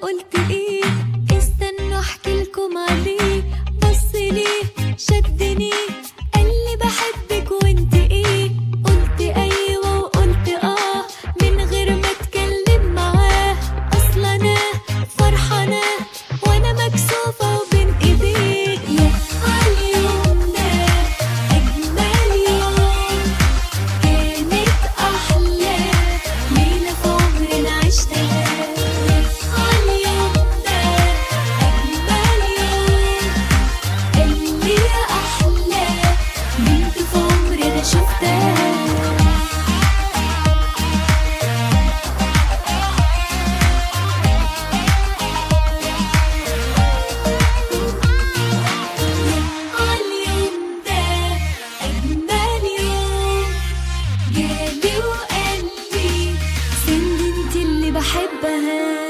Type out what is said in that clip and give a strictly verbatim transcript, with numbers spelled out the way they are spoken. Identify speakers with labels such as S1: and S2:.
S1: قلت ايه؟ استنوا احكي لكم عليه. بص ليه شدني قال لي بحبك وانت ايه؟ قلت ايوه وقلت اه من غير ما اتكلم معاه. اصلا انا فرحانه وانا مكسوفه وبين ايديه. يا عاليوم ده اجمل يوم، كانت احلى ليله في عمرنا عشتها. يا عاليوم ده اجمل يوم، اللي يا احلى بنت في عمرنا شفتها. عاليوم ده أجمل يوم، جالي وقال لي سند انت اللي بحبها.